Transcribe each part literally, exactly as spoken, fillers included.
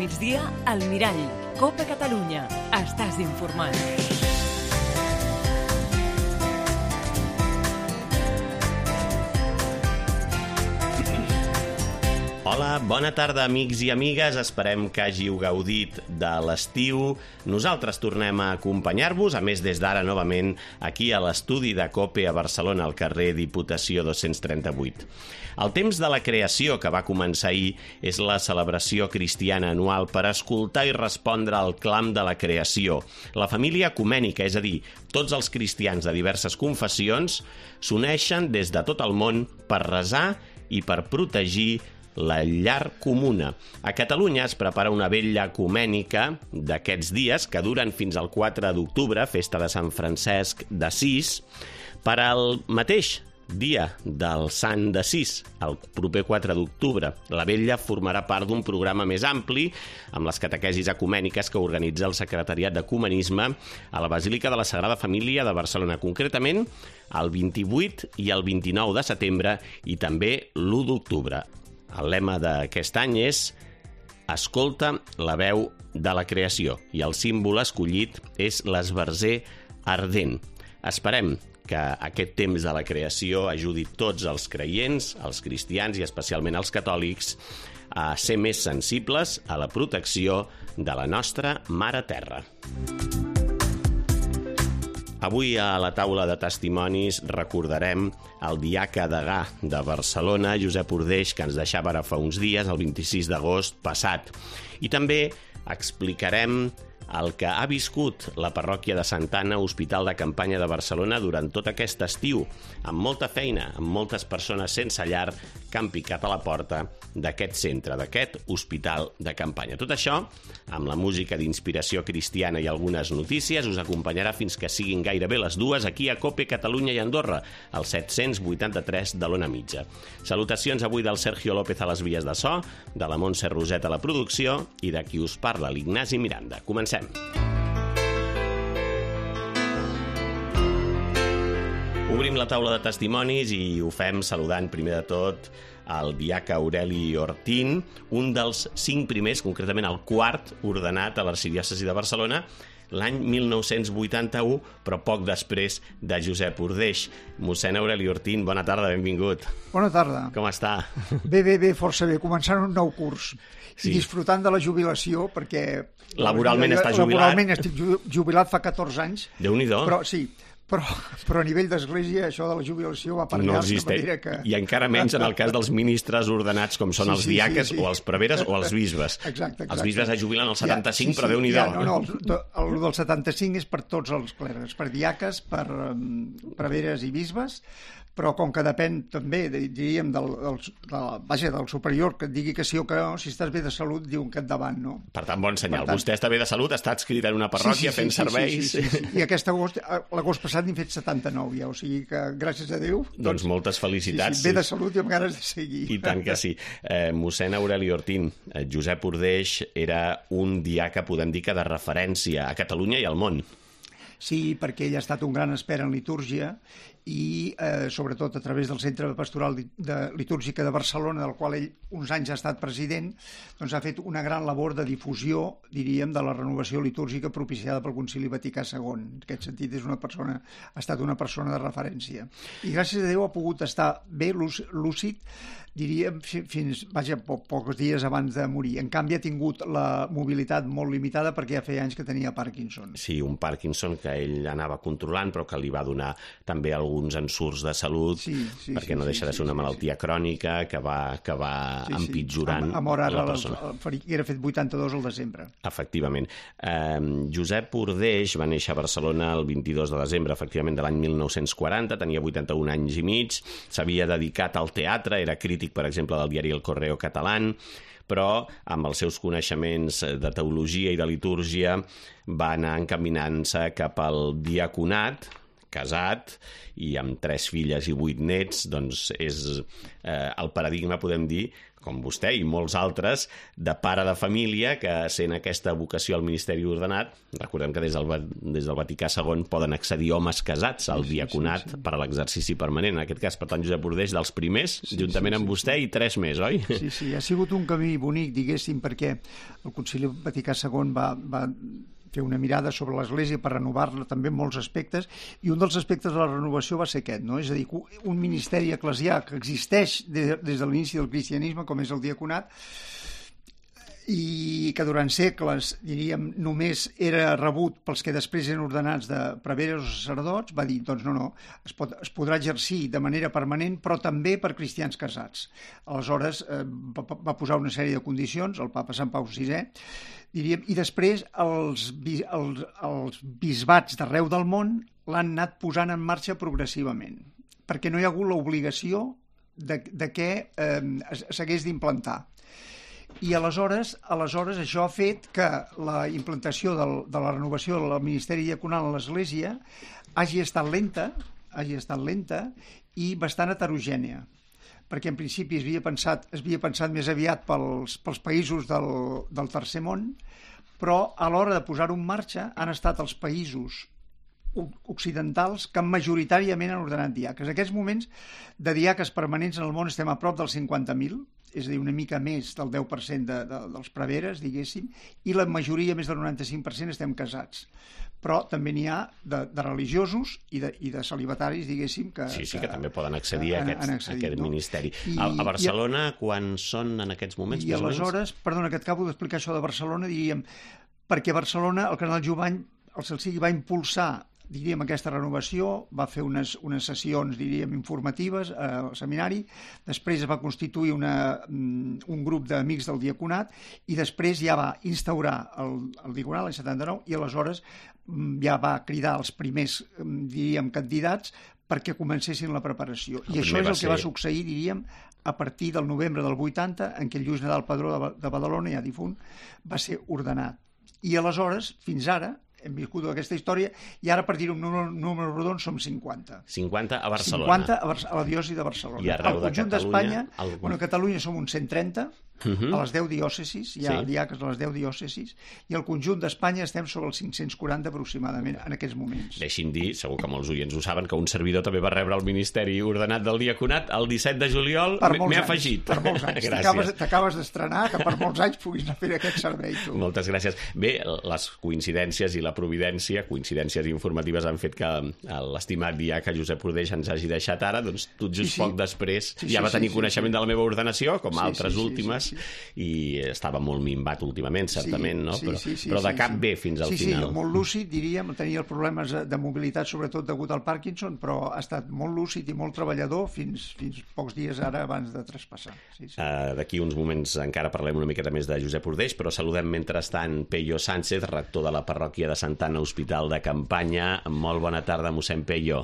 migdia, al Mirall. Copa Catalunya. Estàs informat. Hola, bona tarda, amics i amigues. Esperem que hàgiu gaudit de l'estiu. Nosaltres tornem a acompanyar-vos, a més des d'ara novament aquí a l'estudi de COPE a Barcelona, al carrer Diputació dos-cents trenta-vuit. El temps de la creació, que va començar ahir, és la celebració cristiana anual per escoltar i respondre al clam de la creació. La família ecumènica, és a dir, tots els cristians de diverses confessions, s'uneixen des de tot el món per resar i per protegir la llar comuna. A Catalunya es prepara una vetlla ecumènica d'aquests dies que duren fins al quatre d'octubre, festa de Sant Francesc d'Assís, per al mateix dia del Sant d'Assís, el proper quatre d'octubre. La vetlla formarà part d'un programa més ampli amb les catequesis ecumèniques que organitza el Secretariat d'Ecumenisme a la Basílica de la Sagrada Família de Barcelona, concretament el vint-i-vuit i el vint-i-nou de setembre i també l'u d'octubre. El lema d'aquest any és «Escolta la veu de la creació» i el símbol escollit és l'esbarzer ardent. Esperem que aquest temps de la creació ajudi tots els creients, els cristians i especialment els catòlics a ser més sensibles a la protecció de la nostra Mare Terra. Avui a la taula de testimonis recordarem el diaca degà de Barcelona, Josep Ordeix, que ens deixava ara fa uns dies, el vint-i-sis d'agost passat. I també explicarem el que ha viscut la parròquia de Santa Anna, Hospital de Campanya de Barcelona, durant tot aquest estiu, amb molta feina, amb moltes persones sense llar que han picat a la porta d'aquest centre, d'aquest hospital de campanya. Tot això, amb la música d'inspiració cristiana i algunes notícies, us acompanyarà fins que siguin gairebé les dues aquí a COPE Catalunya i Andorra, al set-cents vuitanta-tres de l'Ona Mitja. Salutacions avui del Sergio López a les vies de so, de la Montse Roset a la producció i de qui us parla, l'Ignasi Miranda. Comencem. Obrim la taula de testimonis i ho fem saludant primer de tot el diaca Aureli Ortín, un dels cinc primers, concretament el quart, ordenat a l'arxidiòcesi de Barcelona l'any mil nou-cents vuitanta-u, però poc després de Josep Ordeix. Mossèn Aureli Ortín, bona tarda, benvingut. Bona tarda. Com està? Bé, bé, bé, força bé. Començant un nou curs sí. I disfrutant de la jubilació, perquè... Laboralment jo, està jubilat. Laboralment estic jubilat fa catorze anys. Déu-n'hi-do. Però sí, però, però a nivell d'església això de la jubilació va per allà. No existeix. Que... I encara menys en el cas dels ministres ordenats com són sí, els diaques sí, sí, sí. o els preveres o els bisbes. Exacte, exacte. Els bisbes es jubilen als setanta-cinc, ja, sí, però sí, Déu-n'hi-do. Ja, no, no, el, el del setanta-cinc és per tots els clergues, per diaques, per um, preveres i bisbes, però com que depèn també, diríem, del, del, de, vaja, del superior, que et digui que sí o que no, si estàs bé de salut, diuen que et davant, no? Per tant, bon senyal. Tant... Vostè està bé de salut, està adscrit en una parròquia sí, sí, sí, fent sí, serveis... Sí, sí, sí, sí. I aquest agost, l'agost passat n'he fet setanta-nou ja, o sigui que, gràcies a Déu... Doncs, doncs moltes felicitats. Sí, sí, bé de salut i amb ganes de seguir. I tant que sí. Eh, mossèn Aureli Ortín, eh, Josep Ordeix era un diaca, podem dir que de referència a Catalunya i al món. Sí, perquè ell ha estat un gran expert en litúrgia i eh, sobretot a través del Centre Pastoral de Litúrgica de Barcelona, del qual ell uns anys ha estat president, doncs ha fet una gran labor de difusió, diríem, de la renovació litúrgica propiciada pel Concili Vaticà segon. En aquest sentit és una persona, ha estat una persona de referència. I gràcies a Déu ha pogut estar bé lúcid, diríem, fins, vaja, po pocs dies abans de morir. En canvi ha tingut la mobilitat molt limitada perquè ja feia anys que tenia Parkinson. Sí, un Parkinson que ell anava controlant però que li va donar també alguns ensurts de salut sí, sí, perquè sí, no deixa sí, de ser una sí, malaltia sí. crònica que va, que va sí, sí. empitjorant a, a mort ara la persona. El, el, el, era fet vuitanta-dos al desembre. Efectivament. Eh, Josep Ordeix va néixer a Barcelona el vint-i-dos de desembre, efectivament, de l'any mil nou-cents quaranta, tenia vuitanta-un anys i mig, s'havia dedicat al teatre, era crític per exemple, del diari El Correo Catalán, però amb els seus coneixements de teologia i de litúrgia va anar encaminant-se cap al diaconat, casat i amb tres filles i vuit nets, doncs és eh, el paradigma, podem dir, com vostè i molts altres, de pare de família que, sent aquesta vocació al Ministeri Ordenat, recordem que des del, des del Vaticà segon poden accedir homes casats al diaconat sí, sí, sí. per a l'exercici permanent. En aquest cas, per tant, Josep Ordeix, dels primers, sí, juntament sí, amb sí, vostè sí. i tres més, oi? Sí, sí, ha sigut un camí bonic, diguéssim, perquè el Concili Vaticà segon va, va fer una mirada sobre l'Església per renovar-la també en molts aspectes, i un dels aspectes de la renovació va ser aquest, no? És a dir, un ministeri eclesià que existeix des de l'inici del cristianisme, com és el diaconat, i que durant segles, diríem, només era rebut pels que després eren ordenats de preveres o sacerdots, va dir, doncs no, no, es, pot, es podrà exercir de manera permanent, però també per cristians casats. Aleshores, eh, va, va posar una sèrie de condicions, el papa Sant Pau sisè, diríem, i després els, els, els bisbats d'arreu del món l'han anat posant en marxa progressivament, perquè no hi ha hagut l'obligació de, de que eh, s'hagués d'implantar. I aleshores, aleshores això ha fet que la implantació del, de la renovació del Ministeri Diaconal a l'Església hagi estat lenta, hagi estat lenta i bastant heterogènia, perquè en principi es havia pensat, es havia pensat més aviat pels, pels països del, del tercer món, però a l'hora de posar-ho en marxa han estat els països occidentals que majoritàriament han ordenat diaques. En aquests moments de diaques permanents en el món estem a prop dels cinquanta mil, és a dir, una mica més del deu per cent de, de, dels preveres, diguéssim, i la majoria, més del noranta-cinc per cent, estem casats. Però també n'hi ha de, de religiosos i de, i de celibataris, diguéssim, que... Sí, sí, que, que també poden accedir a aquest, accedir, a aquest no? ministeri. I, a, a Barcelona, i, quan són en aquests moments? I aleshores, perdona, que et acabo d'explicar això de Barcelona, diríem, perquè a Barcelona el cardenal Jovany, el Celsiqui, va impulsar diríem, aquesta renovació, va fer unes, unes sessions, diríem, informatives al seminari, després es va constituir una, un grup d'amics del diaconat i després ja va instaurar el, el diaconat l'any setanta-nou i aleshores ja va cridar els primers, diríem, candidats perquè comencessin la preparació. I això és el que va succeir, diríem, a partir del novembre del vuitanta, en què el Lluís Nadal Padró de Badalona, ja difunt, va ser ordenat. I aleshores, fins ara, hem viscut aquesta història, i ara, per dir un número, número rodon, som cinquanta. cinquanta a Barcelona. cinquanta a, Bar a la diòcesi de Barcelona. I arreu de Catalunya... d'Espanya, el... bueno, a Catalunya som uns cent trenta, uh-huh. a les deu diòcesis, hi ha sí. diaques a les deu diòcesis, i al conjunt d'Espanya estem sobre els cinc-cents quaranta aproximadament en aquests moments. Deixi'm dir, segur que molts oients ho saben, que un servidor també va rebre el Ministeri Ordenat del Diaconat el disset de juliol, m'he afegit. Per molts anys. T'acabes d'estrenar, que per molts anys puguis anar a fer aquest servei, tu. Moltes gràcies. Bé, les coincidències i la providència, coincidències informatives han fet que l'estimat diaca Josep Ordeix ens hagi deixat ara, doncs tot just sí, sí. poc després sí, ja va tenir sí, coneixement sí, sí. de la meva ordenació, com sí, altres sí, sí, últimes, sí, sí, sí. i estava molt minvat últimament, certament, sí, no? Sí, però, sí, sí, però de sí, cap sí. bé fins al sí, final. Sí, molt lúcid, diríem, tenia problemes de mobilitat, sobretot degut al Parkinson, però ha estat molt lúcid i molt treballador fins, fins pocs dies ara abans de traspassar. Sí, sí. Uh, D'aquí uns moments encara parlem una miqueta més de Josep Ordeix, però saludem mentrestant Peyo Sánchez, rector de la parròquia de Santa Anna Hospital de Campanya. Molt bona tarda, mossèn Peyo.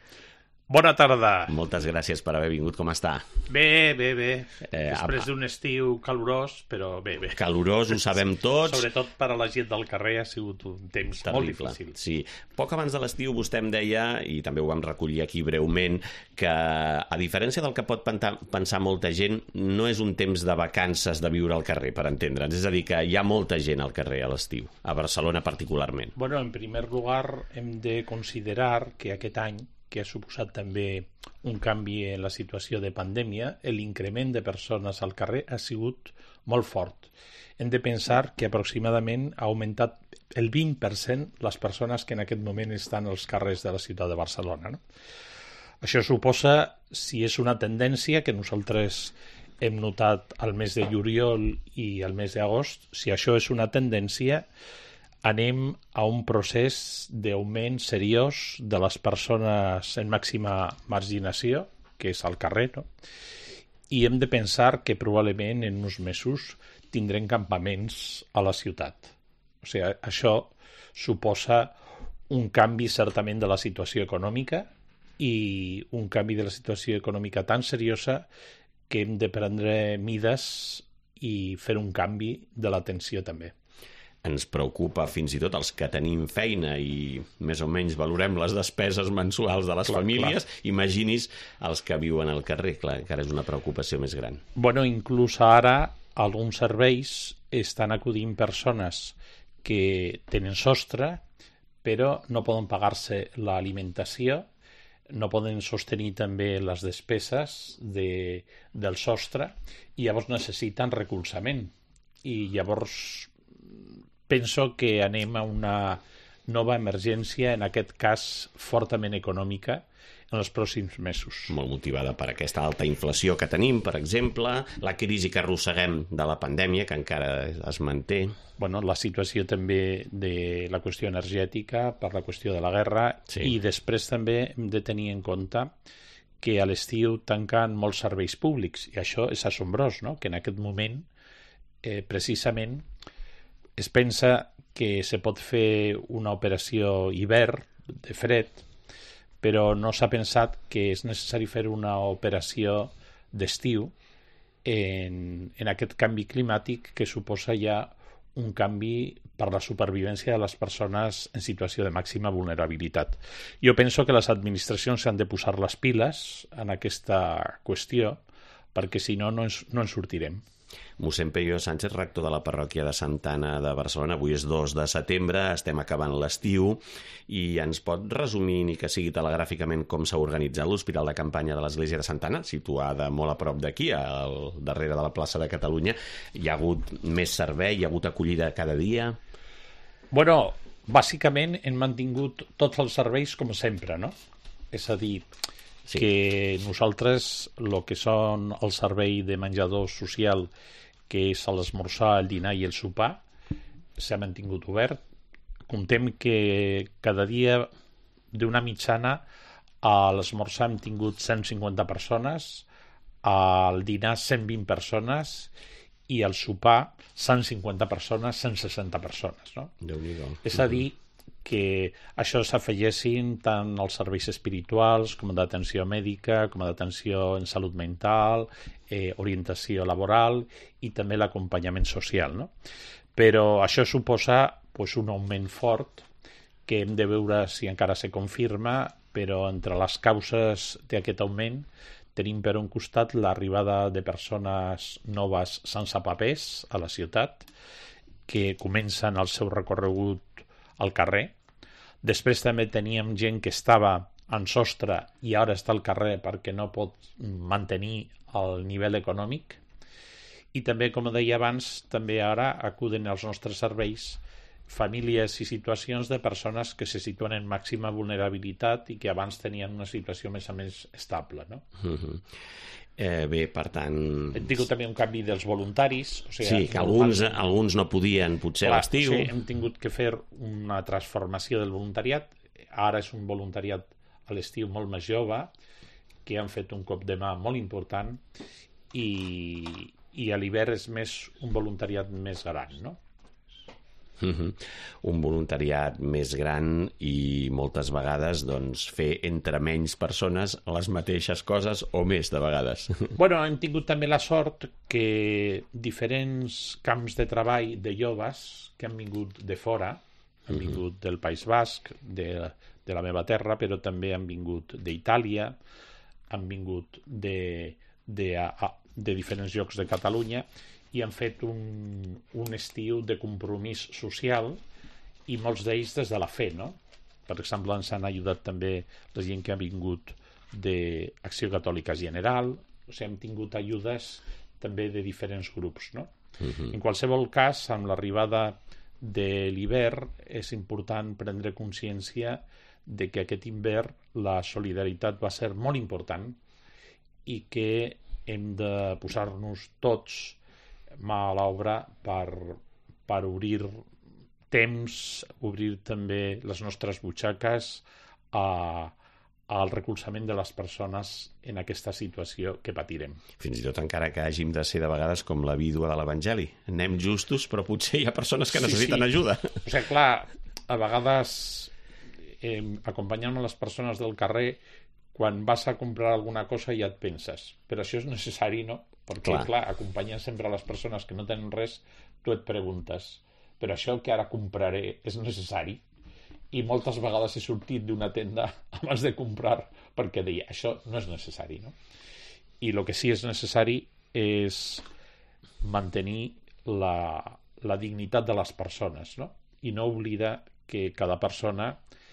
Bona tarda. Moltes gràcies per haver vingut. Com està? Bé, bé, bé. Eh, Després d'un estiu calorós, però bé, bé. Calorós, ho sabem tots. Sobretot per a la gent del carrer ha sigut un temps Terrible. molt difícil. Sí. Poc abans de l'estiu vostè em deia, i també ho vam recollir aquí breument, que a diferència del que pot pensar molta gent, no és un temps de vacances de viure al carrer, per entendre'ns. És a dir, que hi ha molta gent al carrer a l'estiu, a Barcelona particularment. Bueno, en primer lugar, hem de considerar que aquest any, que ha suposat també un canvi en la situació de pandèmia, l'increment de persones al carrer ha sigut molt fort. Hem de pensar que aproximadament ha augmentat el vint per cent les persones que en aquest moment estan als carrers de la ciutat de Barcelona, no? Això suposa, si és una tendència que nosaltres hem notat al mes de juliol i al mes d'agost, si això és una tendència, anem a un procés d'augment seriós de les persones en màxima marginació, que és al carrer, no? I hem de pensar que probablement en uns mesos tindrem campaments a la ciutat. O sigui, això suposa un canvi certament de la situació econòmica i un canvi de la situació econòmica tan seriosa que hem de prendre mides i fer un canvi de l'atenció també. ens preocupa fins i tot els que tenim feina i més o menys valorem les despeses mensuals de les clar, famílies, clar. Imaginis els que viuen al carrer, clar, encara és una preocupació més gran. Bueno, inclús ara alguns serveis estan acudint persones que tenen sostre però no poden pagar-se l'alimentació, no poden sostenir també les despeses de, del sostre i llavors necessiten recolzament. I llavors penso que anem a una nova emergència, en aquest cas fortament econòmica, en els pròxims mesos. Molt motivada per aquesta alta inflació que tenim, per exemple, la crisi que arrosseguem de la pandèmia, que encara es manté. Bueno, la situació també de la qüestió energètica, per la qüestió de la guerra, sí. I després també hem de tenir en compte que a l'estiu tanquen molts serveis públics, i això és assombrós, no? Que en aquest moment, eh, precisament, es pensa que se pot fer una operació hivern de fred, però no s'ha pensat que és necessari fer una operació d'estiu en, en aquest canvi climàtic que suposa ja un canvi per la supervivència de les persones en situació de màxima vulnerabilitat. Jo penso que les administracions s'han de posar les piles en aquesta qüestió perquè si no, no ens, no ens sortirem. Mossèn Peyo Sánchez, rector de la parròquia de Santa Anna de Barcelona. Avui és dos de setembre, estem acabant l'estiu i ens pot resumir, ni que sigui telegràficament, com s'ha organitzat l'Hospital de Campanya de l'Església de Santa Anna, situada molt a prop d'aquí, al darrere de la plaça de Catalunya. Hi ha hagut més servei, hi ha hagut acollida cada dia? Bueno, bàsicament hem mantingut tots els serveis com sempre, no? És a dir, sí. Que nosaltres, el que són el servei de menjador social, que és l'esmorzar, el dinar i el sopar, s'ha mantingut obert. Comptem que cada dia d'una mitjana a l'esmorzar hem tingut cent cinquanta persones, al dinar cent vint persones i al sopar cent cinquanta persones, cent seixanta persones. No? Déu-n'hi-do. És a dir, que això s'afegessin tant els serveis espirituals com d'atenció mèdica, com d'atenció en salut mental, eh, orientació laboral i també l'acompanyament social. No? Però això suposa pues, un augment fort que hem de veure si encara se confirma, però entre les causes d'aquest augment tenim per un costat l'arribada de persones noves sense papers a la ciutat que comencen el seu recorregut al carrer. Després també teníem gent que estava en sostre i ara està al carrer perquè no pot mantenir el nivell econòmic. I també, com deia abans, també ara acuden als nostres serveis famílies i situacions de persones que se situen en màxima vulnerabilitat i que abans tenien una situació més o menys estable. No? Uh-huh. Eh, bé, per tant... Hem tingut també un canvi dels voluntaris. O sigui, sí, que alguns, han... alguns no podien potser a l'estiu. Sí, hem tingut que fer una transformació del voluntariat. Ara és un voluntariat a l'estiu molt més jove, que han fet un cop de mà molt important i, i a l'hivern és més un voluntariat més gran, no? Uh-huh. Un voluntariat més gran i moltes vegades doncs, fer entre menys persones les mateixes coses o més de vegades. Bueno, hem tingut també la sort que diferents camps de treball de joves que han vingut de fora, han vingut uh-huh. del País Basc, de, de la meva terra, però també han vingut d'Itàlia, han vingut de, de, a, de diferents llocs de Catalunya i han fet un, un estiu de compromís social i molts d'ells des de la fe, no? Per exemple, ens han ajudat també la gent que ha vingut d'Acció Catòlica General, o sigui, hem tingut ajudes també de diferents grups, no? Uh-huh. En qualsevol cas, amb l'arribada de l'hivern és important prendre consciència de que aquest hivern la solidaritat va ser molt important i que hem de posar-nos tots mà a l'obra per, per obrir temps, obrir també les nostres butxaques a, al recolzament de les persones en aquesta situació que patirem. Fins i tot encara que hàgim de ser de vegades com la vídua de l'Evangeli. Anem justos, però potser hi ha persones que necessiten sí, sí. ajuda. O sigui, clar, a vegades eh, acompanyant les persones del carrer, quan vas a comprar alguna cosa ja et penses, però això és necessari, no? Perquè, clar, clar acompanyant sempre a les persones que no tenen res, tu et preguntes, però això que ara compraré és necessari? I moltes vegades he sortit d'una tenda abans de comprar perquè deia, això no és necessari, no? I el que sí és necessari és mantenir la, la dignitat de les persones, no? I no oblidar que cada persona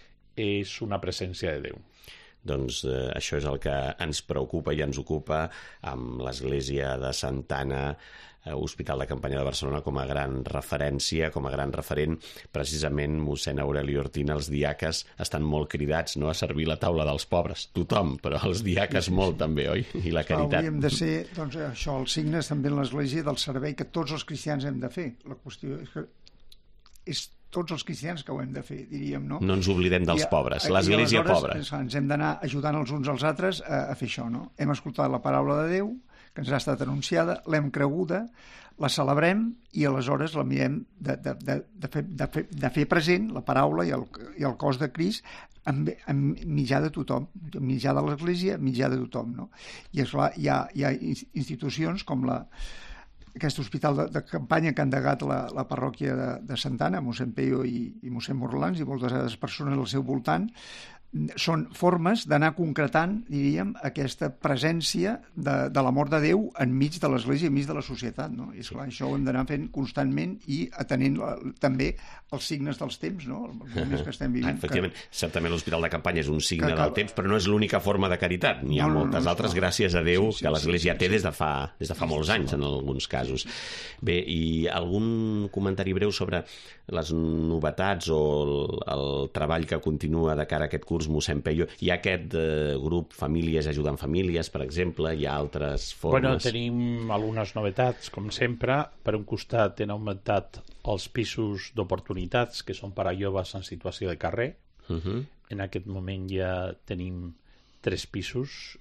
és una presència de Déu. Doncs eh, això és el que ens preocupa i ens ocupa amb l'Església de Santa Anna, eh, Hospital de Campanya de Barcelona, com a gran referència, com a gran referent. Precisament mossèn Aureli Ortina, els diaques estan molt cridats, no, a servir la taula dels pobres. Tothom, però els diaques molt també, oi? I la caritat. Hauríem de ser, doncs, això, els signes també en l'Església del servei que tots els cristians hem de fer. La qüestió és que és tots els cristians que ho hem de fer, diríem, no? No ens oblidem dels I, pobres, i l'Església pobra. Ens hem d'anar ajudant els uns als altres a, a fer això, no? Hem escoltat la paraula de Déu, que ens ha estat anunciada, l'hem creguda, la celebrem i aleshores la mirem de, de, de, de, fer, de, fer, de fer present la paraula i el, i el cos de Crist en, en mitjà de tothom, en mitjà de l'Església, en mitjà de tothom, no? I esclar, hi ha, hi ha institucions com la aquest hospital de, de campanya que ha endegat la, la parròquia de, de Santa Anna, mossèn Peyo i, i mossèn Morlans i moltes altres persones al seu voltant, són formes d'anar concretant, diríem, aquesta presència de, de l'amor de Déu enmig de l'Església i enmig de la societat, no? I esclar, això ho hem d'anar fent constantment i atenent la, també els signes dels temps, no? Els moments que estem vivint. Ah, efectivament, que... certament l'Hospital de Campanya és un signe que, que... del temps, però no és l'única forma de caritat. N'hi ha no, moltes no, no, altres, no. gràcies a Déu, sí, sí, que l'Església sí, sí, té des de fa, des de fa molts anys, en alguns casos. Bé, i algun comentari breu sobre les novetats o el, el treball que continua de cara a aquest curs, mossèn Peyo? Hi ha aquest eh, grup Famílies Ajudant Famílies, per exemple, hi ha altres formes? Bueno, tenim algunes novetats, com sempre. Per un costat hem augmentat els pisos d'oportunitats, que són per a joves en situació de carrer. Uh-huh. En aquest moment ja tenim tres pisos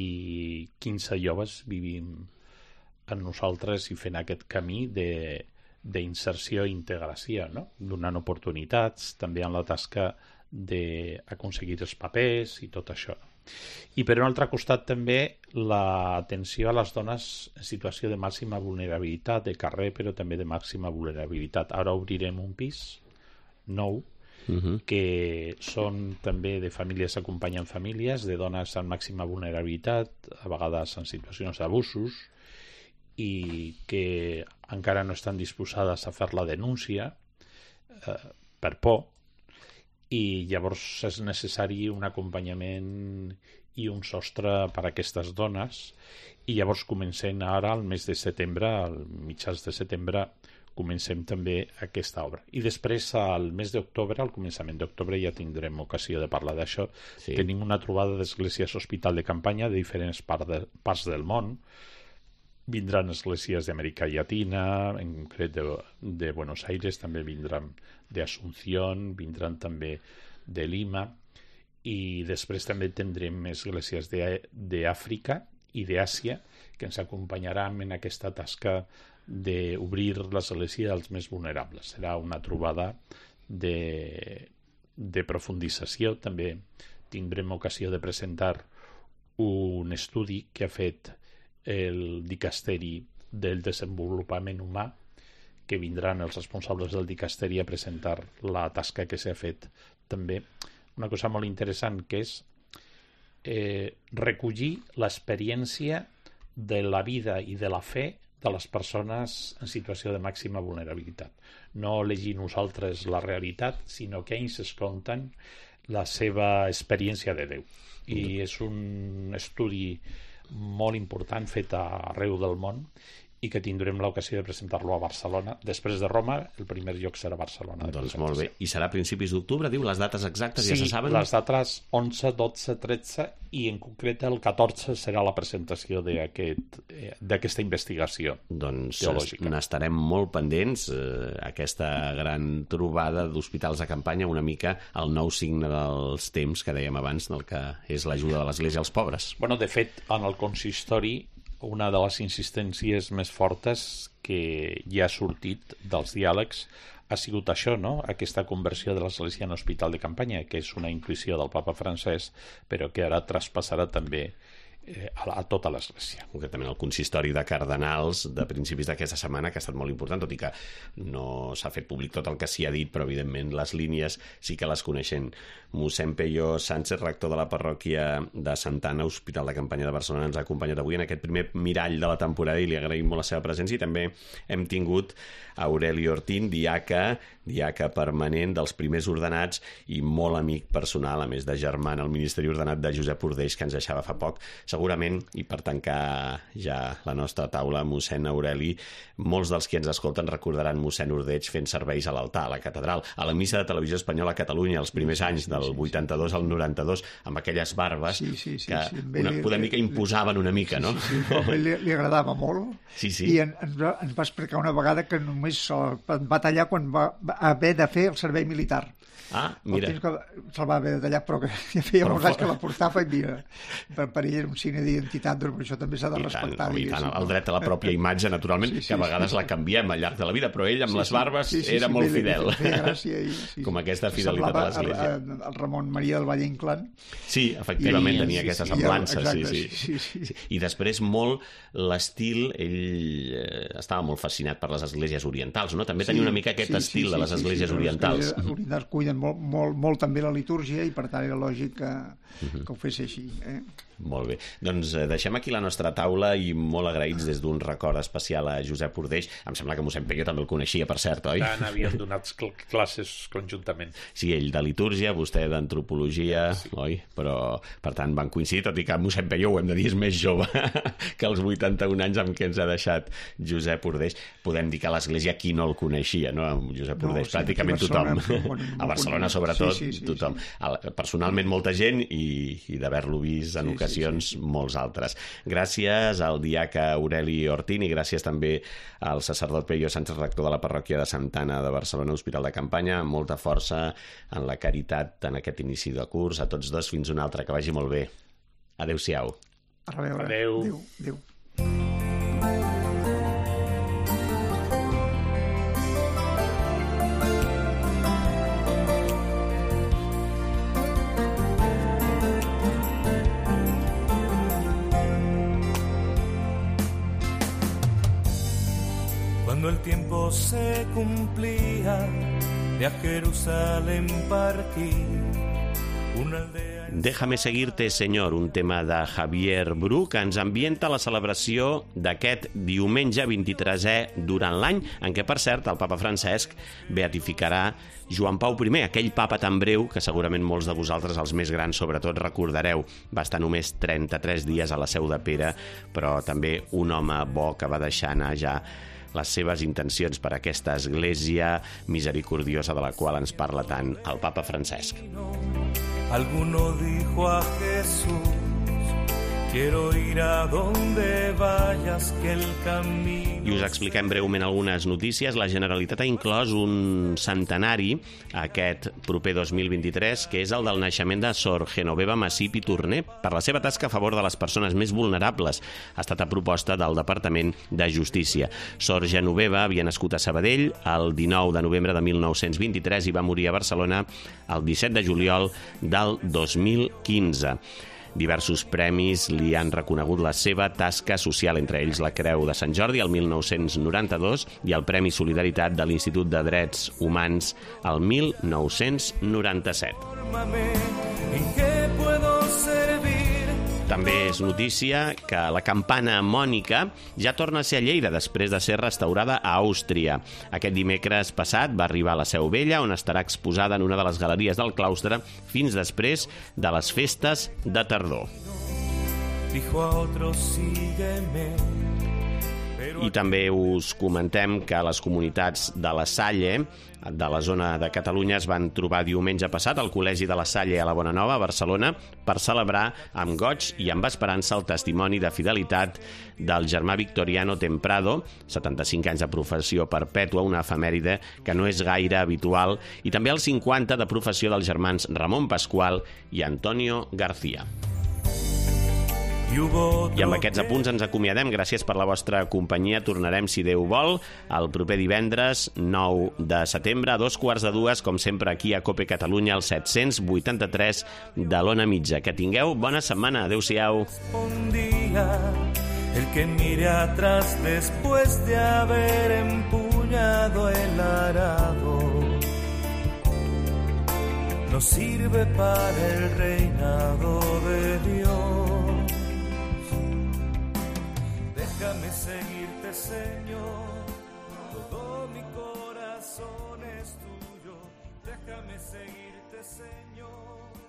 i quinze joves vivim amb nosaltres i fent aquest camí de d'inserció i integració, no? Donant oportunitats, també en la tasca d'aconseguir els papers i tot això. I per un altre costat també l'atenció a les dones en situació de màxima vulnerabilitat, de carrer, però també de màxima vulnerabilitat. Ara obrirem un pis nou, uh-huh. que són també de famílies acompanyant famílies, de dones amb màxima vulnerabilitat, a vegades en situacions d'abusos, i que encara no estan disposades a fer la denúncia eh, per por, i llavors és necessari un acompanyament i un sostre per a aquestes dones, i llavors comencem ara al mes de setembre, al mitjans de setembre comencem també aquesta obra, i després al mes d'octubre, al començament d'octubre, ja tindrem ocasió de parlar d'això. Sí. Tenim una trobada d'esglésies hospital de campanya de diferents part de, parts del món. Vindran esglésies d'Amèrica Llatina, en concret de, de Buenos Aires, també vindran d'Asunción, vindran també de Lima, i després també tindrem esglésies d'Àfrica i d'Àsia que ens acompanyaran en aquesta tasca d'obrir l'església als més vulnerables. Serà una trobada de, de profundització. També tindrem ocasió de presentar un estudi que ha fet el dicasteri del desenvolupament humà, que vindran els responsables del dicasteri a presentar la tasca que s'ha fet també. Una cosa molt interessant, que és eh, recollir l'experiència de la vida i de la fe de les persones en situació de màxima vulnerabilitat. No llegir nosaltres la realitat, sinó que ells es conten la seva experiència de Déu. I és un estudi molt important, fet arreu del món, i que tindrem l'ocasió de presentar-lo a Barcelona. Després de Roma, el primer lloc serà Barcelona. Doncs molt bé. I serà a principis d'octubre, diu? Les dates exactes sí, ja se saben? Sí, les dates onze, dotze, tretze, i en concret el catorze serà la presentació d'aquesta aquest, investigació doncs teològica. Doncs n'estarem molt pendents, eh, aquesta gran trobada d'hospitals de campanya, una mica el nou signe dels temps que dèiem abans, del que és l'ajuda de l'Església als pobres. Bueno, de fet, en el consistori, una de les insistències més fortes que ja ha sortit dels diàlegs ha sigut això, no? Aquesta conversió de l'Església en hospital de campanya, que és una intuïció del papa francès, però que ara traspassarà també eh, a, a tota l'Església. Concretament el consistori de cardenals de principis d'aquesta setmana, que ha estat molt important, tot i que no s'ha fet públic tot el que s'hi ha dit, però evidentment les línies sí que les coneixen. Mossèn Peyo Sánchez, rector de la parròquia de Santa Anna, Hospital de Campanya de Barcelona, ens ha acompanyat avui en aquest primer mirall de la temporada i li agraïm molt la seva presència. I també hem tingut Aureli Ortín, diaca, diaca permanent dels primers ordenats i molt amic personal, a més de germà en el Ministeri Ordenat de Josep Ordeix, que ens deixava fa poc. Segurament, i per tancar ja la nostra taula, mossèn Aureli, molts dels qui ens escolten recordaran mossèn Ordeix fent serveis a l'altar, a la catedral, a la missa de Televisió Espanyola a Catalunya, els primers anys, del vuitanta-dos al noranta-dos, amb aquelles barbes sí, sí, sí, que sí, una, podem dir que imposaven una mica, no? Sí, sí, sí, li, li agradava molt. Sí, sí. I en, ens, va, ens va explicar una vegada que només se'l va tallar quan va haver de fer el servei militar. Ah, mira. El temps que se'l va haver de tallar, però que ja feia molts anys que la portava i mira, per, per ell era un signe d'identitat, doncs per això també s'ha de I respectar. tant, i tant, el dret a la pròpia imatge, naturalment, sí, sí, que a vegades sí, la canviem al llarg de la vida, però ell amb sí, les barbes sí, sí, era sí, molt sí, fidel. Feia gràcia i, sí, com aquesta fidelitat a l'Església. Semblava el Ramon Maria del Valle Inclán. Sí, efectivament, I, tenia sí, aquesta sí, semblança. exacte, sí, sí. Sí, sí, sí. I després molt l'estil, ell eh, estava molt fascinat per les esglésies orientals, no? També tenia una mica aquest sí, estil sí, de les sí, esglésies sí, sí, orientals. Les esglésies orientals cuiden molt, molt, molt també la litúrgia i per tant era lògic que, que ho fes així. Eh? Molt bé. Doncs eh, deixem aquí la nostra taula i molt agraïts des d'un record especial a Josep Ordeix. Em sembla que mossèn Peyo també el coneixia, per cert, oi? Tant, havien donat cl classes conjuntament. Sí, ell de litúrgia, vostè d'antropologia, sí, oi? Però, per tant, van coincidir, tot i que mossèn Peyo, ho hem de dir, és més jove que els vuitanta-un anys amb què ens ha deixat Josep Ordeix. Podem dir que a l'Església qui no el coneixia, no? Josep Ordeix, no, sí, pràcticament tothom. A Barcelona, sobretot, sí, sí, sí, tothom. Sí. Personalment, molta gent i, i d'haver-lo vist en sí, ocasions sí, sí, sí. molts altres. Gràcies al diaca Aureli Ortín i gràcies també al sacerdot Peyo Sánchez, rector de la parròquia de Santa Anna de Barcelona, Hospital de Campanya. Molta força en la caritat en aquest inici de curs. A tots dos, fins una altra. Que vagi molt bé. Adéu-siau. A reveure. Adéu. Adéu. Adéu. Cuando el tiempo se cumplía, de a Jerusalén partí, una aldea... Déjame seguirte, Senyor, un tema de Javier Bru que ens ambienta la celebració d'aquest diumenge vint-i-tresè durant l'any, en què, per cert, el papa Francesc beatificarà Joan Pau primer, aquell papa tan breu que segurament molts de vosaltres, els més grans sobretot, recordareu. Va estar només trenta-tres dies a la Seu de Pere, però també un home bo que va deixar anar ja les seves intencions per a aquesta església misericordiosa de la qual ens parla tant el papa Francesc. Alguno dijo a Jesús, quiero ir a donde vayas, que el camino... I us expliquem breument algunes notícies. La Generalitat ha inclòs un centenari aquest proper dos mil vint-i-tres, que és el del naixement de Sor Genoveva Masip i Torner, per la seva tasca a favor de les persones més vulnerables. Ha estat a proposta del Departament de Justícia. Sor Genoveva havia nascut a Sabadell el dinou de novembre de mil nou-cents vint-i-tres i va morir a Barcelona el disset de juliol del dos mil quinze. Diversos premis li han reconegut la seva tasca social, entre ells la Creu de Sant Jordi el mil nou-cents noranta-dos i el Premi Solidaritat de l'Institut de Drets Humans el mil nou-cents noranta-set. També és notícia que la campana Mònica ja torna a ser a Lleida després de ser restaurada a Àustria. Aquest dimecres passat va arribar a la Seu Vella, on estarà exposada en una de les galeries del claustre fins després de les festes de tardor. Dijo a otro, sígueme. I també us comentem que les comunitats de la Salle, de la zona de Catalunya, es van trobar diumenge passat al Col·legi de la Salle a la Bonanova, a Barcelona, per celebrar amb goig i amb esperança el testimoni de fidelitat del germà Victoriano Temprado, setanta-cinc anys de professió perpètua, una efemèride que no és gaire habitual, i també els cinquanta de professió dels germans Ramon Pasqual i Antonio García. I amb aquests apunts ens acomiadem. Gràcies per la vostra companyia. Tornarem, si Déu vol, el proper divendres nou de setembre a dos quarts de dues, com sempre, aquí a COPE Catalunya, al set-cents vuitanta-tres de l'Ona Mitja. Que tingueu bona setmana. Adéu-siau. El que mire atrás después de haber empuñado el arado no sirve para el reinado de Dios. Déjame seguirte, Señor, todo mi corazón es tuyo. Déjame seguirte, Señor.